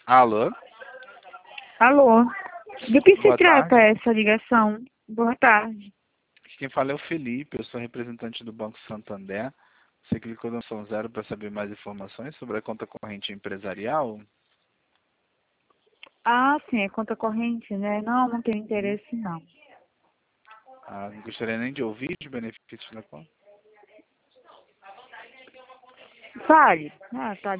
Alô? Alô? Do que se Boa trata tarde. essa ligação? Boa tarde. Quem fala é o Felipe, eu sou representante do Banco Santander. Você clicou no opção 0 para saber mais informações sobre a conta corrente empresarial? Ah, sim, é conta corrente, né? Não tenho Hum. interesse, não. Não gostaria nem de ouvir os benefícios da conta. Fale. Tá